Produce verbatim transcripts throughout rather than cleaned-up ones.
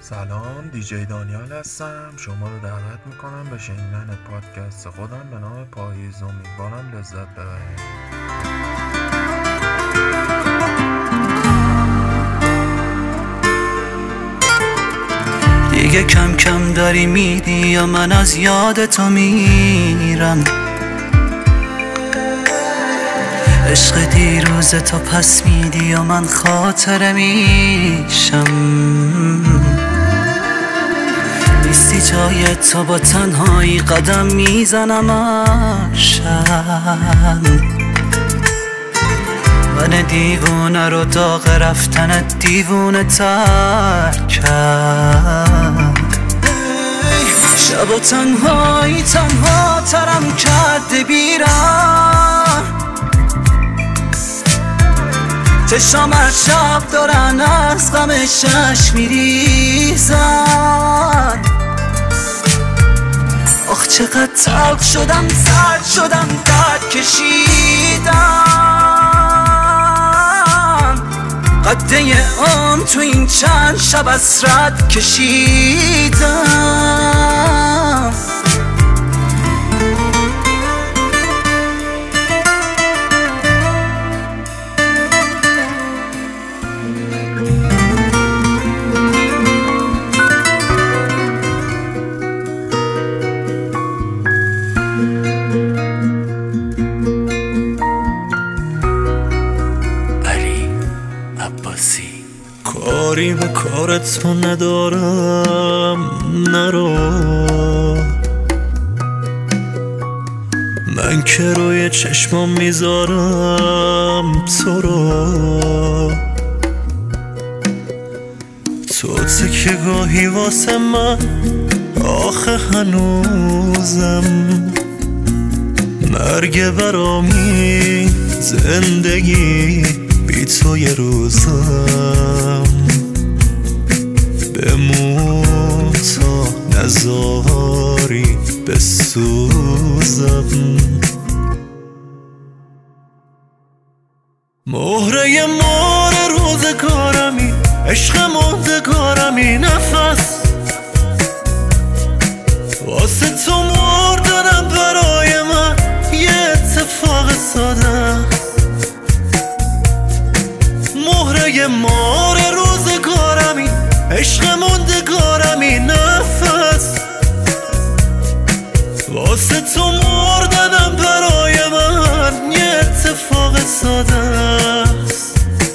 سلام، دیجی دانیال هستم. شما رو دعوت میکنم به شنیدن پادکست خودم به نام پاییز. امیدوارم لذت ببرید. دیگه کم کم داری میدی یا من از یاد تو میرم؟ عشق دیروز تو پس میدی یا من خاطره میشم؟ نیستی جای تو با تنهایی قدم میزنم اشم. من دیوونه رو داغ رفتن دیوونه تر کرد. شب و تنهایی تنها ترم کرده بیرم. چشام از شب دارن از غم شش میریزن. آخ چقدر تلخ شدم، سرد شدم، درد کشیدم. قده عمر تو این چند شب حسرت کشیدم. کاری به کارت تو ندارم، نرو. من که روی چشمام میذارم تو رو. تو تکه گاهی واسه من آخه هنوزم. مرگ برامی زندگی بی تو یه روزم. بمون تا نزاری بسوزم. مهره مار روزگارمی، عشق مردگارمی، نفس واسه تو مردنم برای من یه اتفاق ساده. مهره مار روزگارمی، عشق مندگارمی، نفس واسه تو مردنم برای من یه اتفاق ساده است.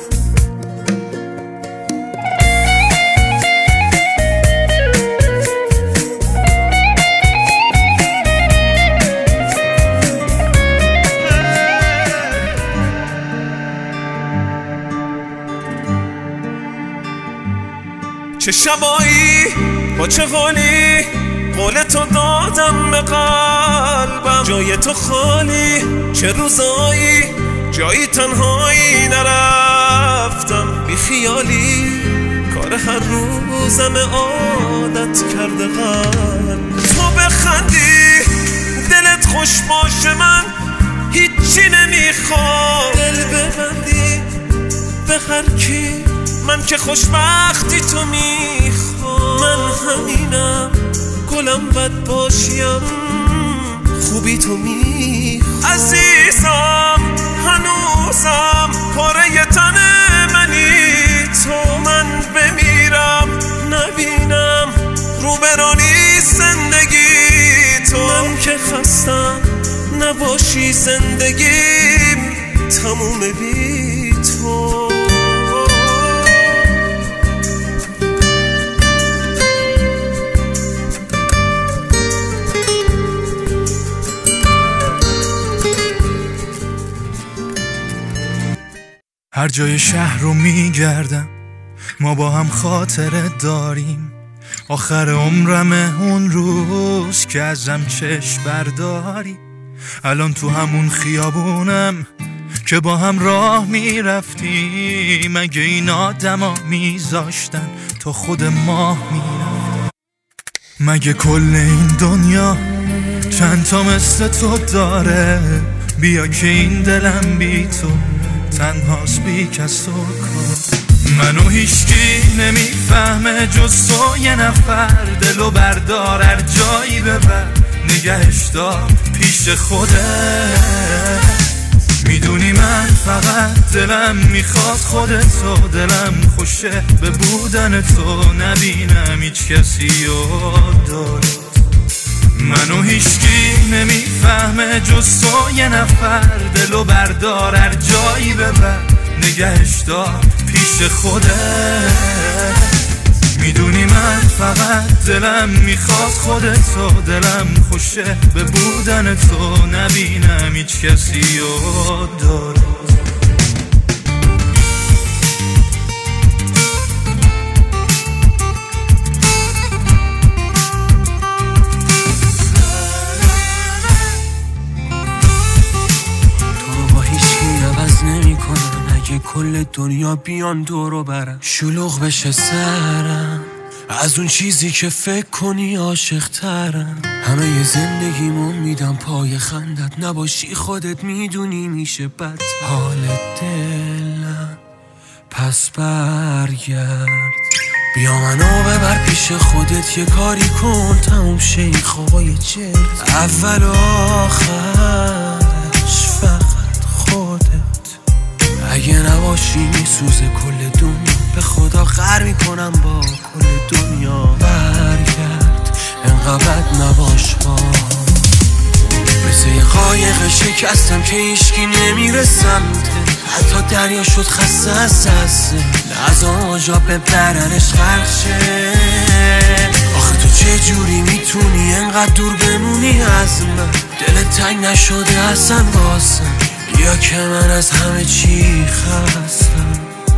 چه شبایی با چه قولی قول تو دادم به قلبم. جای تو خالی، چه روزایی جایی تنهایی نرفتم. بی خیالی کار هر روزم عادت کرده قلب. تو بخندی دلت خوش باشه، من هیچی نمیخوام. دل ببندی به هر کی، من که خوشبختی تو میخوام. من همینم گلم بد باشیم، خوبی تو میخوام. عزیزم هنوزم پاره تن منی تو. من بمیرم نبینم رو برانی زندگی تو. من که خستم نباشی زندگیم تموم بی تو. هر جای شهر رو میگردم، ما با هم خاطره داریم. آخر عمرمه اون روز که ازم چشم برداری. الان تو همون خیابونم که با هم راه میرفتیم. مگه این آدما میذاشتن تا خود ماه میرفت؟ مگه کل این دنیا چند تا مثل تو داره؟ بیا که این دلم بی تو تنهاست بی کس و کار. منو هیچکی نمیفهمه جز تو یه نفر. دلو بردار هر جایی ببر، نگهش دار پیش خوده. میدونی من فقط دلم میخواد خودتو، دلم خوشه به بودن تو، نبینم هیچ کسی یاد. منو هیچکی نمیفهمه جز تو یه نفر. دلو بردار هر جایی ببر، نگهش دار پیش خوده. میدونی من فقط دلم میخواد خودتو، دلم خوشه به بودن تو، نبینم هیچ کسی یاد داره. کل دنیا بیان دورو برم، شلوغ بشه سرم از اون چیزی که فکر کنی عاشق ترم. همه ی زندگیمو میدم پای خندت، نباشی خودت میدونی میشه بد حال دلم. پس برگرد بیا منو ببر پیش خودت، یه کاری کن تموم شه این خوابای چرت. اول و آخرش فقط خودت، اگه نباشی میسوزه کل دنیا. به خدا قهر میکنم با کل دنیا. برگرد انقدر بد نباش با، مثل یه قایق شکستم که هیچکی نمیره سمته. حتی دریا شد خسته از دسته، از آجا ببرنش غرق شه. آخه تو چه جوری میتونی انقدر دور بمونی از من؟ دلت تنگ نشده اصلا واسم، یا که من از همه چی خستم.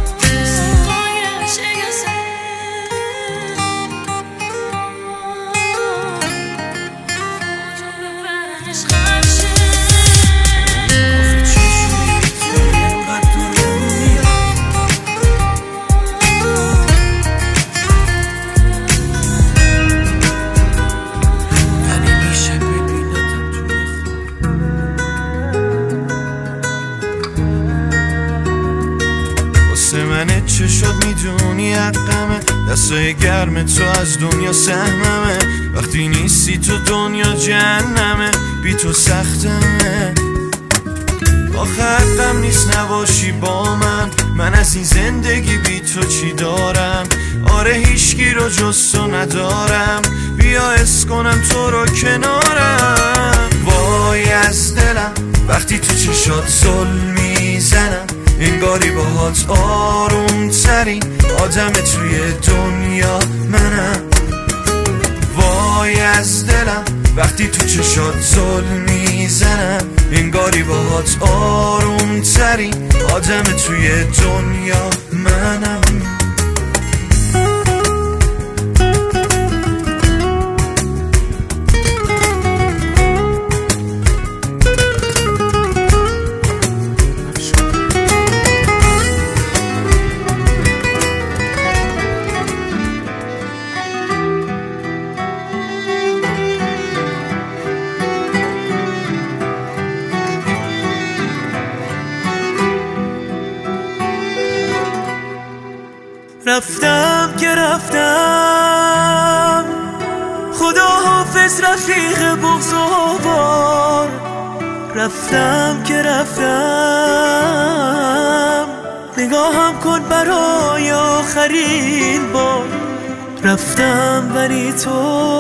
چه شد میدونی حقمه، دستای گرم تو از دنیا سهممه. وقتی نیستی تو دنیا جهنمه، بی تو سختمه. آخه حقم نیست نباشی با من، من از این زندگی بی تو چی دارم؟ آره هیچکی رو جز تو ندارم، بیا حس کنم تو رو کنارم. وای از دلم وقتی تو چشات ظلم میزنم، انگاری باهات آروم ترین آدم توی دنیا منم. وای از دلم وقتی تو چشات ظلم میزنم، انگاری باهات آروم ترین آدم توی دنیا منم. رفتم که رفتم، خدا حافظ رفیق بغض و بار. رفتم که رفتم، نگاهم کن برای آخرین بار. رفتم ولی تو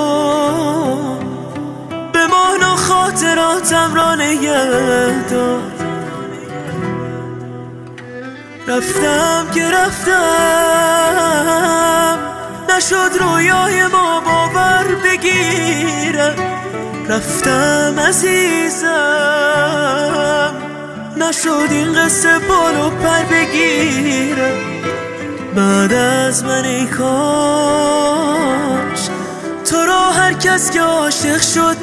بمان و خاطراتم را نگه دار. رفتم که رفتم، نشد رویای ما باور بگیرم. رفتم عزیزم، نشد این قصه بالو پر بگیرم. بعد از من ای کاش تو را هر کس که عاشق شد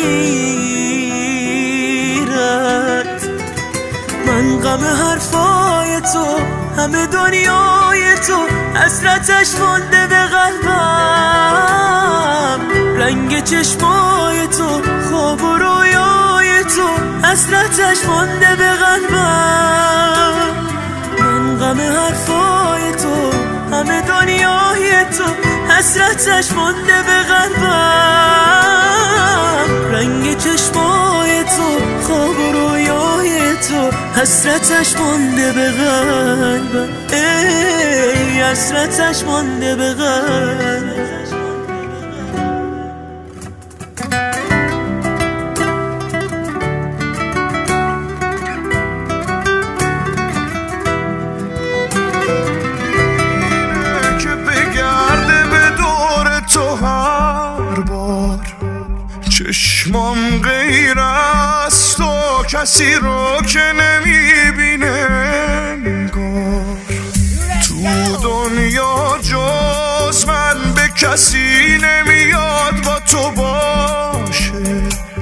بمیرد. من غم حرفای تو، همه دنیای تو، حسرتش مانده به قلبم. رنگ چشمای تو، خواب و رویای تو، حسرتش مانده به قلبم. من غم حرفای تو، حسرتش مونده به قلبم، رنگ چشمای تو، خواب و رویای تو، حسرتش مونده به قلبم، ای حسرتش مونده به قلبم. چشمام غیر از تو کسی رو که نمیبینه انگار، تو دنیا جز من به کسی نمیاد با تو باشه،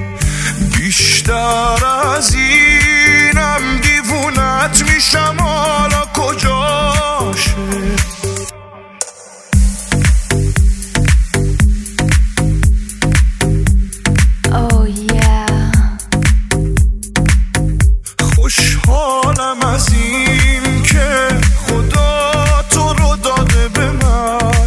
بیشتر از اینم دیوونت میشم حالا کجاشه. خوشحالم از این که خدا تو رو داده به من،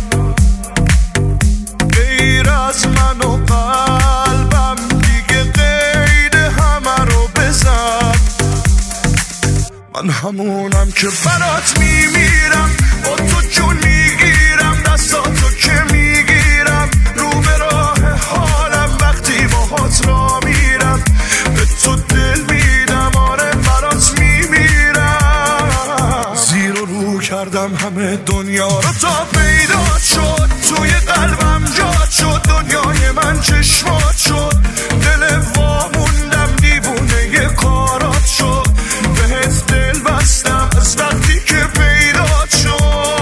غیر از من و قلبم دیگه قید همه رو بزن. من همونم که برات میمیرم، با تو جون میگیرم، دستاتو که میگیرم، رو به راه حالم وقتی باهات را میرم، به تو دل میدم، آره برات میمیرم. زیر و رو کردم همه دنیا رو تا پیدا شد، توی قلبم جات شد، دنیای من چشمات شد، دل واموندم دیوونه ی کارات شد، بهت دل بستم از وقتی که پیدا شد.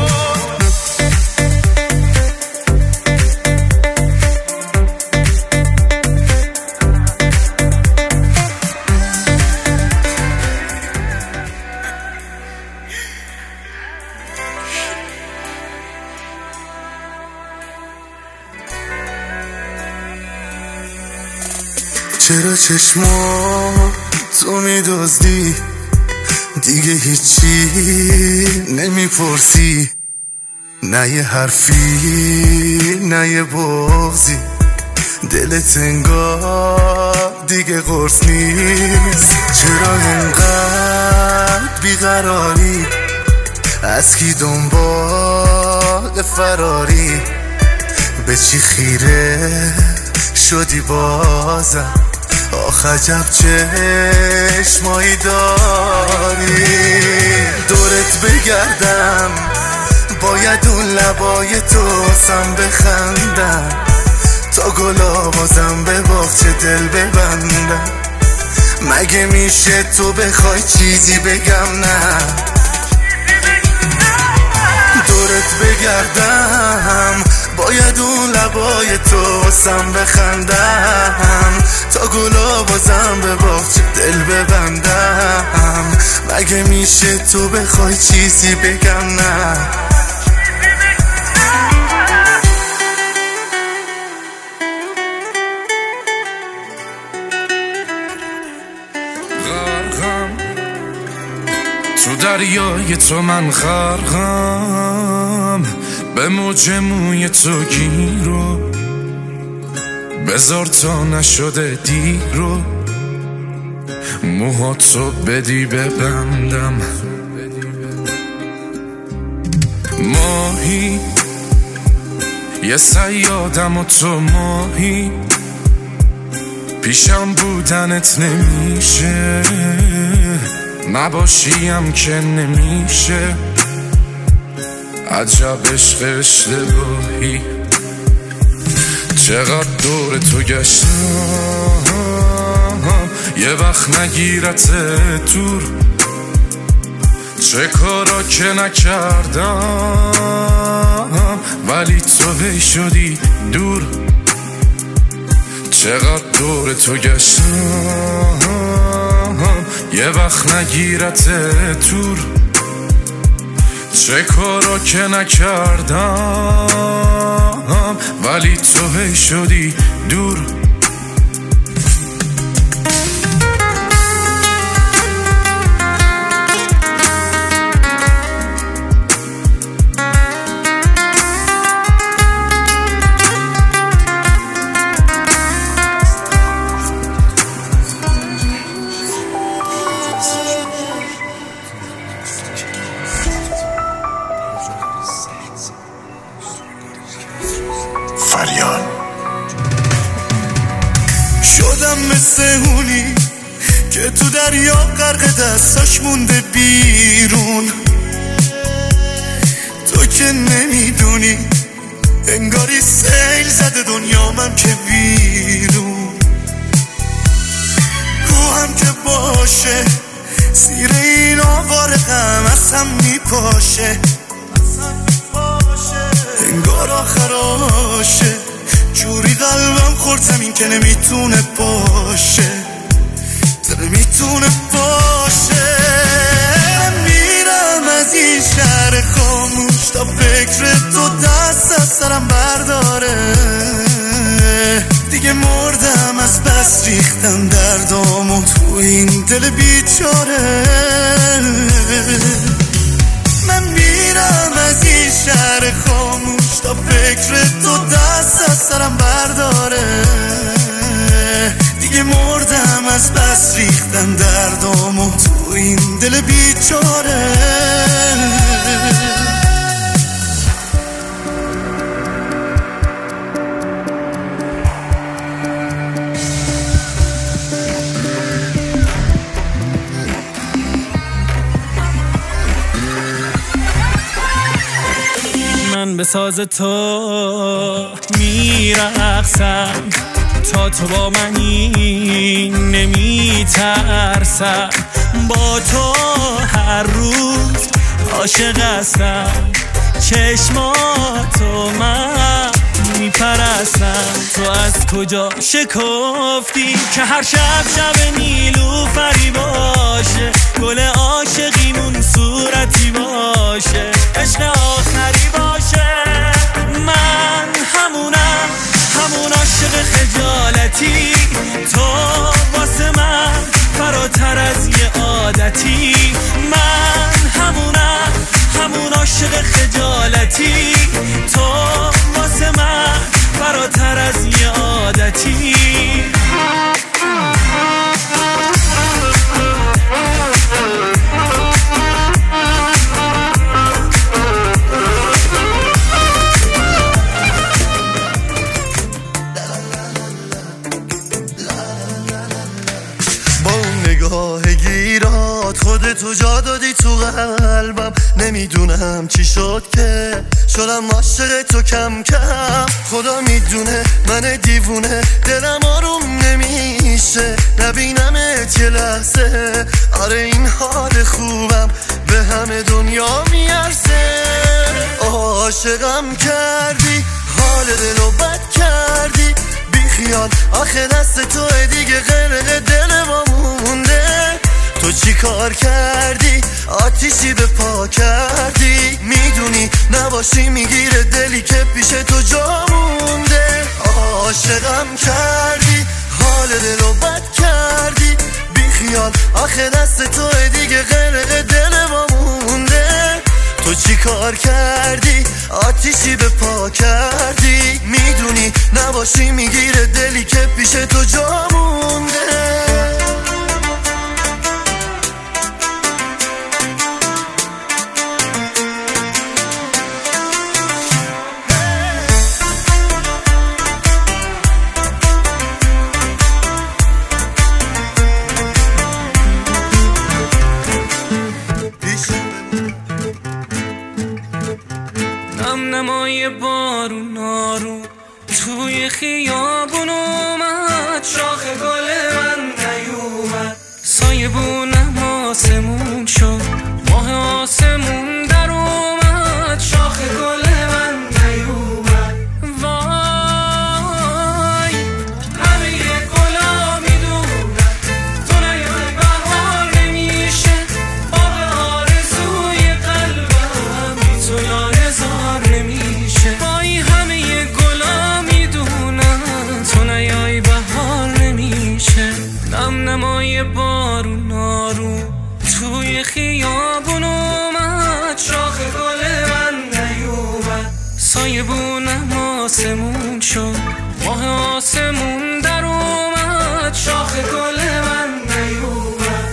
چرا چشما تو میدزدی، دیگه هیچی نمیپرسی، نه یه حرفی نه یه بغضی، دلت انگار دیگه قرص نیست. چرا انقدر بیقراری، از کی دنبال فراری، به چی خیره شدی بازم، آخ عجب چشمایی داری. دورت بگردم باید اون لبای تو سم بخندم، تا گلا بازم به باغچه دل ببندم. مگه میشه تو بخوای چیزی بگم نه، دورت بگردم باید اون لبای تو سم بخندم، تا گلا بازم به باغچه دل ببندم. مگه میشه تو بخوای چیزی بگم نه. غرقم تو دریای تو، من غرقم به موج موی تو گیرو، بذار تا نشده دیرو، موهاتو بدی ببندم. ماهی یه صیادم و تو ماهی، پیشم بودنت نمیشه، نباشیم که نمیشه. عجب عشق اشتباهی، چقدر دور تو گشتم، یه وقت نگیرت دور، چه کارا که نکردم ولی تو هی شدی دور. چقدر دور تو گشتم، یه وقت نگیرت دور، چه کارا که نکردم ولی تو هی شدی دور. جعفریان. شدم مثل اونی که تو دریا غرق دستاش مونده بیرون، تو که نمیدونی انگاری سیل زده دنیا من که بیرون. روحم که باشه زیر این آوار غم از هم میپاشه، انگار آخراشه جوری قلبم خورد زمین که نمیتونه باشه، نمیتونه باشه. من میرم از این شهر خاموش تا فکر تو دست از سرم برداره، دیگه مردم از بس ریختم دردامو تو این دل بیچاره. من میرم از این شهر خاموش تا فکر تو دست از سرم برداره، دیگه مردم از بس ریختم دردامو تو این دل بیچاره. من به ساز تو میرقصم، تا تو با منی نمیترسم، با تو هر روز عاشق هستم، چشماتو من میپرستم. تو از کجا شکفتی که هر شب شب نیلوفری باشه، گل عاشقیمون صورتی باشه، عشق آخری باشه. من همونم، همون عاشق خجالتی، تو واسه من فراتر از یه عادتی. من همونم، همون عاشق خجالتی، تو واسه من فراتر از یه عادتی. نگاه گیرات خودتو جا دادی تو قلبم، نمیدونم چی شد که شدم عاشق تو کم کم. خدا میدونه من دیوونه دلم آروم نمیشه، نبینمت یه لحظه. آره این حال خوبم به همه دنیا میارزه. عاشقم کردی حال دلو بد کردی، بیخیال آخه دست توه دیگه غرق دل ما مونده. تو چی کار کردی آتیشی به پا کردی، میدونی نباشی میگیره دلی که پیش تو جا مونده. عاشقم کردی حال دلو بد کردی، بیخیال آخه دست توه دیگه غرق دل ما مونده. تو چی کار کردی آتیشی به پا کردی، میدونی نباشی میگیره دلی که پیش تو جا مونده. نمای بارون آروم توی خیابون اومد، شاخ گل من نیومد، سایه بونم آسمون شد، ماه آسمون در اومد، شاخ گل من نیومد. وای همه گلا میدونن تو نیای بهار نمیشه، باغ آرزوی قلبم بی تو لارزار نمیشه. وای همه گلا میدونن تو نیای بهار نمیشه. نم نمای بارون آروم توی خیابون اومد، شاخ گل من نیومد، سایه بونم آسمون شد، ماه آسمون در اومد، شاخ گل من نیومد.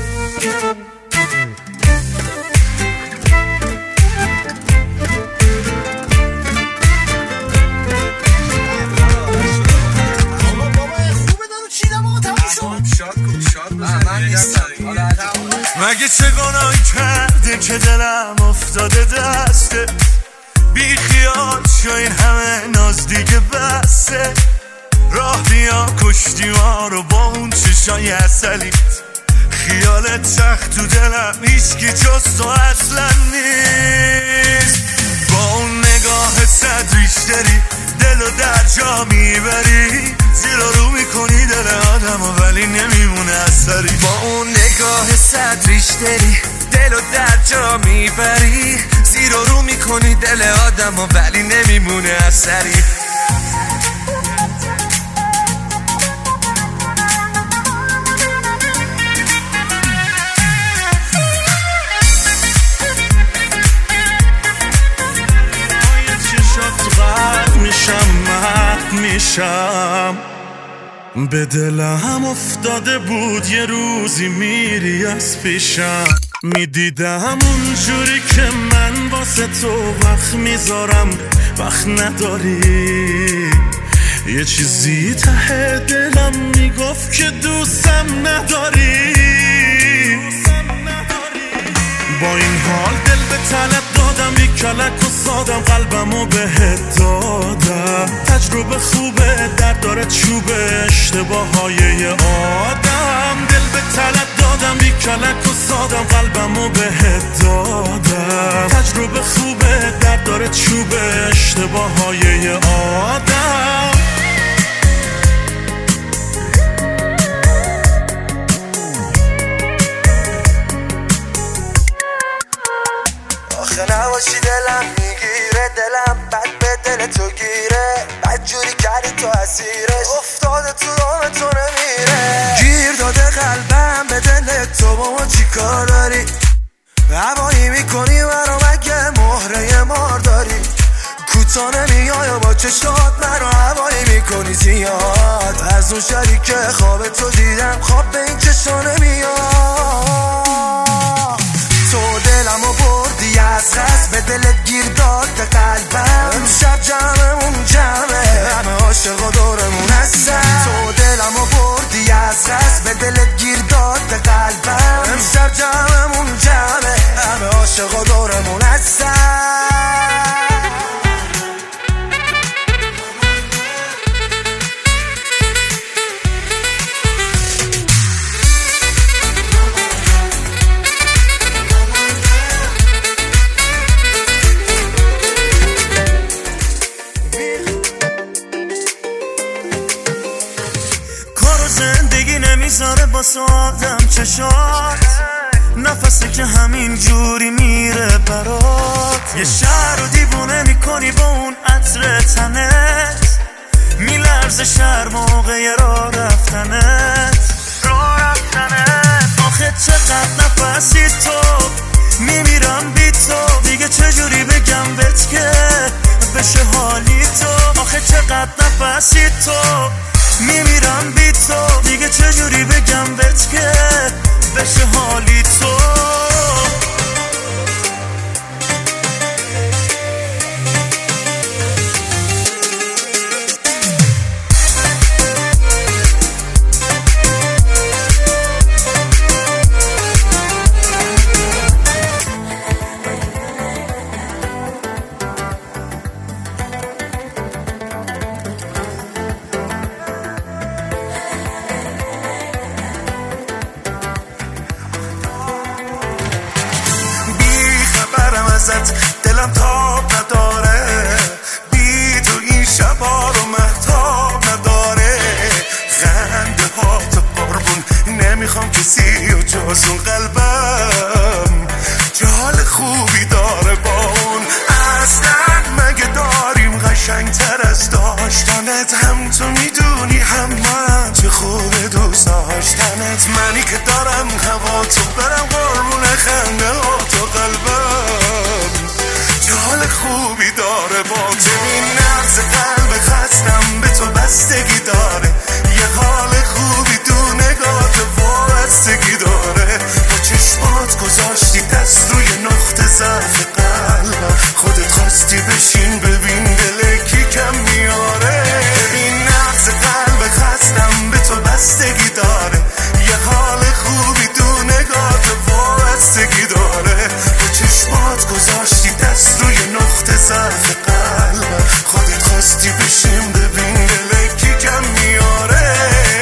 مگه چه گناهی کرده که دلم افتاده دسته، بی خیال شو این همه ناز دیگه بسته. راه بیا کشتی ما رو با اون چشای عسلیت، خیالت سخت تو دلم هیچکی جز تو اصلا نیست. با اون نگاه صد ریش داری دلو در جا میبری، زیر رو میکنی دل آدمو ولی نمیمونه اثری. با اون نگاه صد ریش داری دلو در جا میبری، زیر رو میکنی دل آدمو ولی نمیمونه اثری. میشم به دلم افتاده بود یه روزی میری از پیشم، میدیدم اونجوری که من واسه تو وقت میذارم وقت نداری. یه چیزی ته دلم میگفت که دوستم نداری. با این حال دل به طلب دادم، بی کلک و سادم قلبمو بهت دادم. تجربه خوبه درد داره چوبه اشتباه های آدم. دل به طلب دادم، بی کلک و سادم قلبمو بهت دادم. تجربه خوبه درد داره چوبه اشتباه های آدم. نباشی دلم میگیره، دلم بد به دل تو گیره، بد جوری کردی تو اسیرش، افتاده تو دام تو نمیره. گیر داده قلبم به دل تو، با ما چی کار داری؟ هوایی میکنی برا مگه مهره مار داری؟ کوتا نمیای با چشات مرا هوایی میکنی زیاد. از اون شریک خواب تو دیدم خواب به این چشا نمیاد. تو دلمو بردی از قصد، به دلت گیر داد قلبم. امشب جمعمون جمعه، همه عاشقا دورمون هستن. تو دلمو بردی از قصد، به دلت گیر داد قلبم. امشب جمعمون جمعه، همه عاشقا دورمون هستن. نمیذاره با آدم چشات، نفسی که همین جوری میره برات. یه شهر رو دیوونه میکنی با اون عطر تنت، میلرزه شهر موقع راه رفتنت. راه رفتنت آخه چقدر نفسی تو، میمیرم بی تو. دیگه چجوری بگم بهت که بشه حالی تو. آخه چقدر نفسی تو، میمیرم بی تو. دیگه چجوری بگم بهت که بشه حالی تو. دلم تاب نداره، بی تو این شبا رو مهتاب نداره. خنده ها تو قربون نمیخوام کسی و جز اون قلبم. جال خوبی داره با اون، اصلا مگه داریم قشنگ تر از داشتنت؟ هم تو میدونی هم من چه خوبه دوست داشتنت. منی که دارم هوا تو برم قربون خنده ها تو قلبم. حال خوبی داره با تو، این نبض قلب خستم به تو بستگی داره. یه حال خوبی تو نگاه وابستگی داره. با چشمات گذاشتی دست روی نقطه ضعف قلبم، خودت خواستی بشین ببین دل کی کم میاره. این نبض قلب خستم به تو بستگی داره. یه حال خوبی تو نگاه وابستگی ببین لکی کم میاره.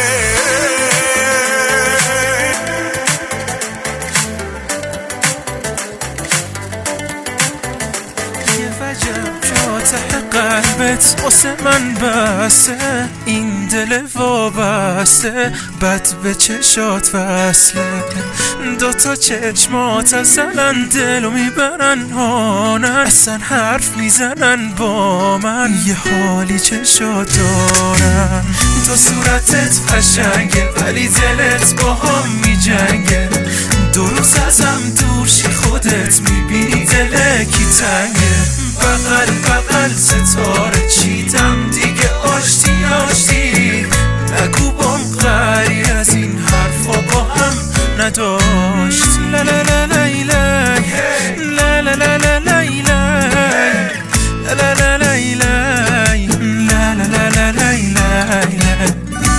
یه وجب جا ته قلبت واسه من بسته، این دل وابسته بد به چشات وصله. دوتا چشمات اصلا دلو میبرن هانن، اصلا حرف میزنن با من، یه حالی چشات دارن. تو صورتت قشنگه ولی دلت با هم میجنگه، دو روز ازم دورشی خودت میبینی دلکی تنگه. بغل بغل ستاره چیدم دیگه آشتی آشتی، نگو بام غری از این حرفا با هم نداشتی. لا لا لا لی لی لا لا لا لا لی لی لا لا لا لی لی لا لا لا لا لی لی.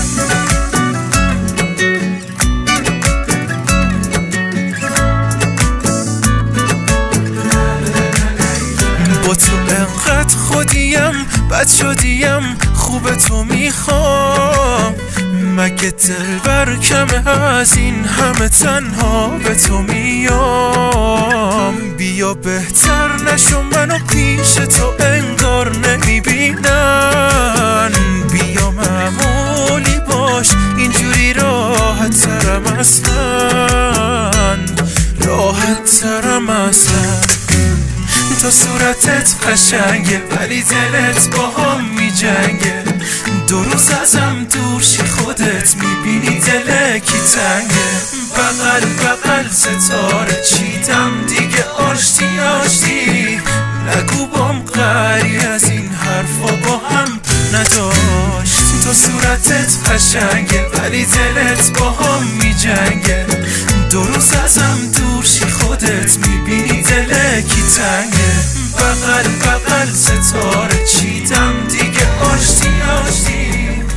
با تو انقدر خودیم بد شدیم خوب تو میخوام، مگه دلبر کمه از این همه تنها به تو میام. بیا بهتر نشو منو پیش تو انگار نمیبینن، بیا معمولی باش اینجوری راحت ترم اصلا، راحت ترم اصلا. تو صورتت قشنگه ولی دلت با هم میجنگه، دو روز ازم دورشی خودت میبینی دلکی تنگه. بغل بغل ستاره چیدم دیگه آشتی آشتی، نگو بام غری از این حرفا با هم نداشت. تو صورتت قشنگه ولی دلت با هم میجنگه، دو روز ازم دورشی خودت میبینی دلکی تنگه. بغل بغل ستاره چیدم دیگه آشتی آشتی.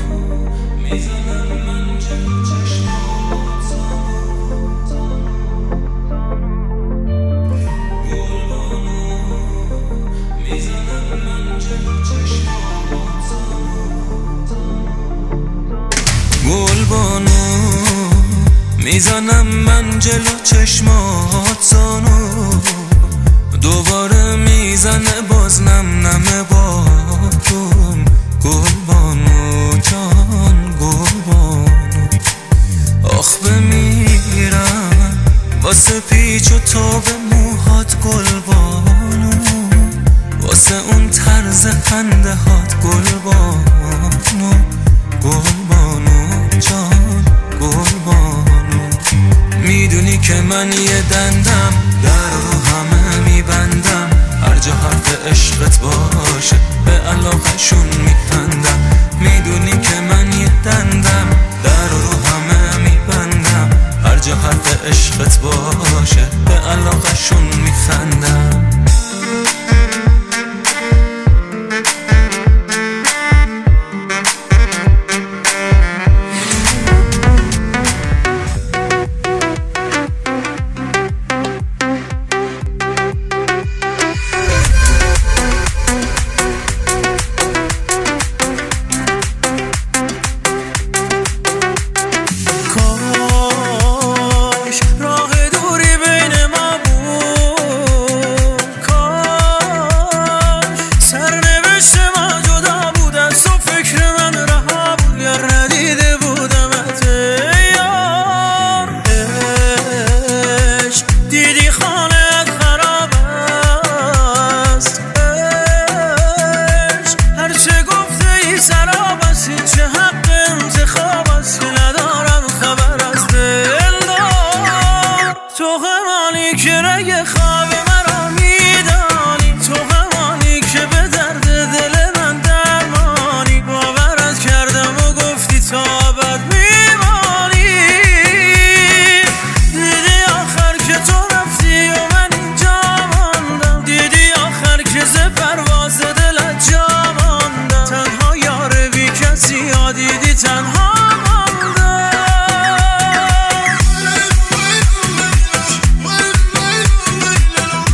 گلبانو میزنم من جلو چشمات زانو، دوباره میزنه باز نم نم باتون. گلبانو جان گلبانو، آخ بمیرم واسه پیچ و تاب موهات گلبانو، واسه اون طرز خنده هات گلبانو. گلبانو جان گلبانو، میدونی که من یه دندم در رو همه میبندم، هر جا حرف عشقت باشه به علاقشون میخندم. میدونی که من یه دندم در رو همه میبندم، هر جا حرف عشقت باشه به علاقشون میخندم.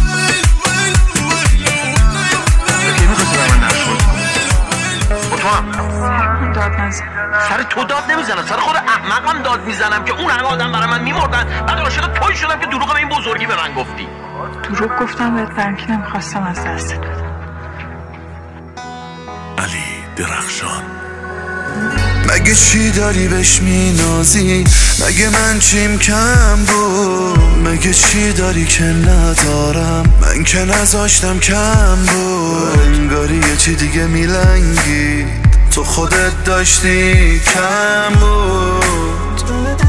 Come on. داد نزن. سر تو داد نمیزنم، سر خود احمقم داد میزنم که اون همه آدم برای من میمردن، بعد عاشق توی شدم که دروغ به این بزرگی به من گفتی. دروغ گفتم بهت برای اینکه نمیخواستم از دستت بدم. علی درخشان. مگه چی داری بهش مینازی؟ مگه من چیم کم بود؟ مگه چی داری که ندارم؟ من که نذاشتم کم بود. انگاری یه چی دیگه میلنگی، تو خودت داشتی کم بود.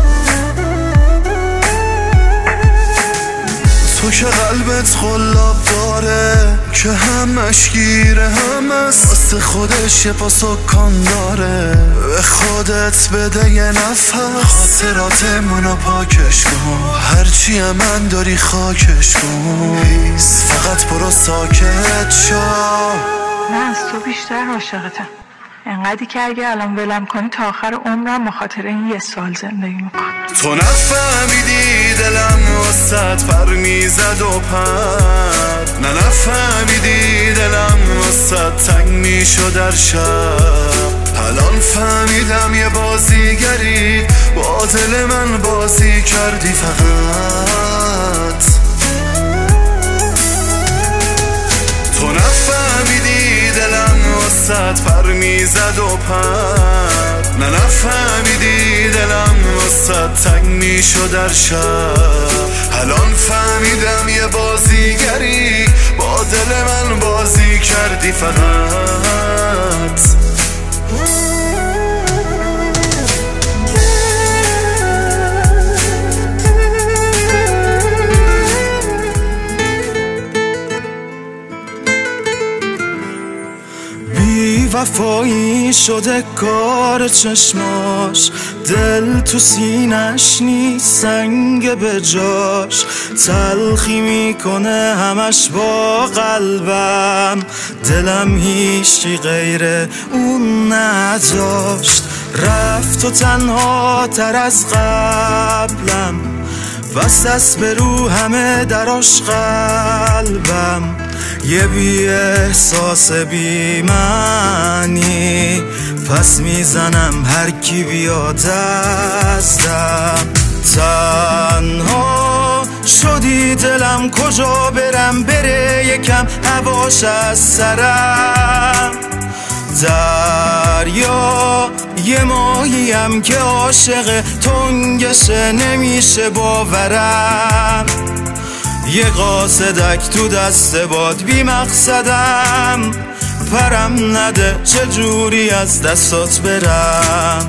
تو که قلبت خلاب داره که همش گیره هم است، واسه خودش یه پا سکان داره. به خودت بده یه نفس، خاطراتمونو پاکش کن، هرچی من داری خاکش کن. هیس فقط برو ساکت شو. من از تو بیشتر عاشقتم، انقدری که اگه الان ولم کنی تا آخر عمرم به خاطر این یه سال زندگی میکنم. تو نفهمیدی دلم واسط پر میزد و پر، نه نفهمیدی دلم واسط تنگ میشد در شب. الان فهمیدم یه بازیگری با دل من بازی کردی فقط. تو نفهمیدی دلم واسط پر میزد و پر، نه نفهمیدی دلم واسط تنگ میشد در شب. الان فهمیدم یه بازیگری با دل من بازی کردی فقط. وفایی شده کار چشماش، دل تو سینش نیست سنگ به جاش. تلخی میکنه همش با قلبم، دلم هیچی غیر اون نداشت. رفت و تنها تر از قبلم، وسط به رو همه دراش قلبم. یه بی احساس بی معنی، پس میزنم هر کی بیاد دستم. تنها شدی دلم، کجا برم بره یکم هواش از سرم. دریا یه ماهیم که عاشق تنگشه نمیشه باورم. یه قاصدک تو دست باد بی مقصدم، پرم نده چجوری از دستات برم.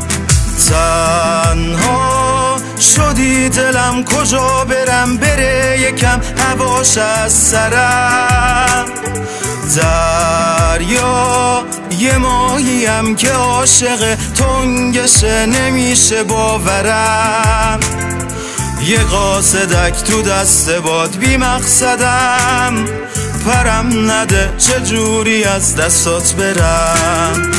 تنها شدی دلم، کجا برم بره یکم هواش از سرم. دریا یه ماهیم که عاشق تنگشه نمیشه باورم. یه قاصدک تو دست باد بی مقصدم، پرم نده چجوری از دستات برم.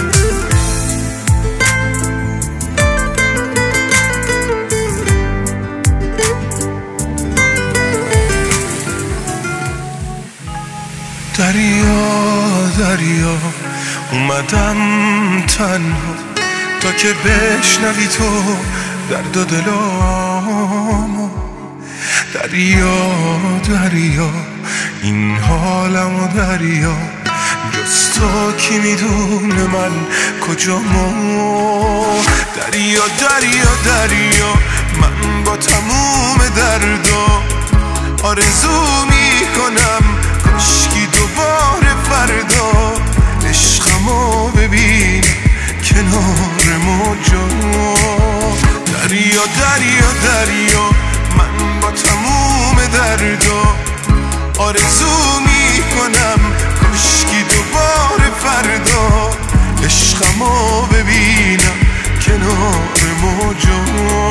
دریا دریا اومدم تنها تا که بشنوی تو درد و دلامو. دریا دریا این حالمو دریا، جز تو کی میدونه من کجامو. دریا دریا دریا من با تموم دردا آرزو میکنم کاشکی دوباره فردا عشقمو ببین کنار موجا. دریا دریا دریا من با تموم دردا آرزو میکنم کاشکی دوباره فردا عشقمو ببینم کنار موجا.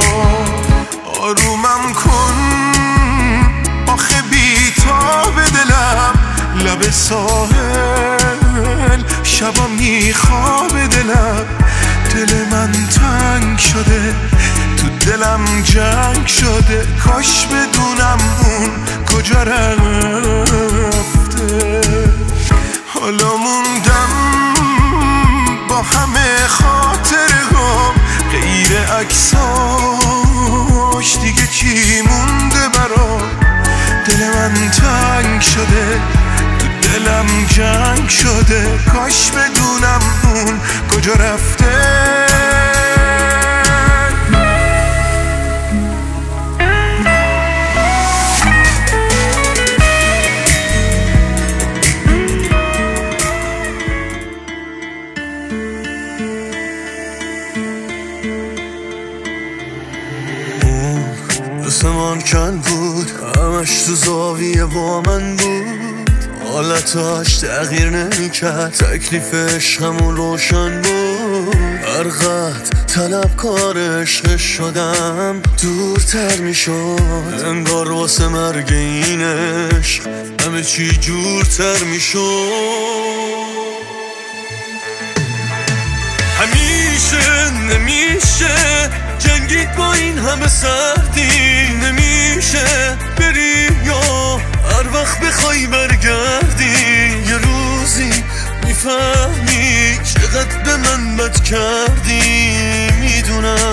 آرومم کن آخه بی‌تاب دلم، لب ساحل شبا میخواب دلم. دل من تنگ شده تو دلم جنگ شده، کاش بدونم اون کجا رفته. حالا موندم با همه خاطره هم غیر عکساش دیگه کی مونده برا؟ دل من تنگ شده، تو دلم جنگ شده، کاش بدونم اون کجا رفته. آسمان کن بود، همش تو زاویه با من بود، حالتاش تغییر نمیکرد، تکلیف عشقمون روشن بود. هر قد طلبکار عشق شدم دورتر میشد، انگار واسه مرگ این عشق همه چی جورتر میشد. همیشه نمیشه جنگید با این همه سردی، نمیشه بری یا هر وقت بخوای برگردی، یه روزی میفهمی چقدر به من بد کردی. میدونم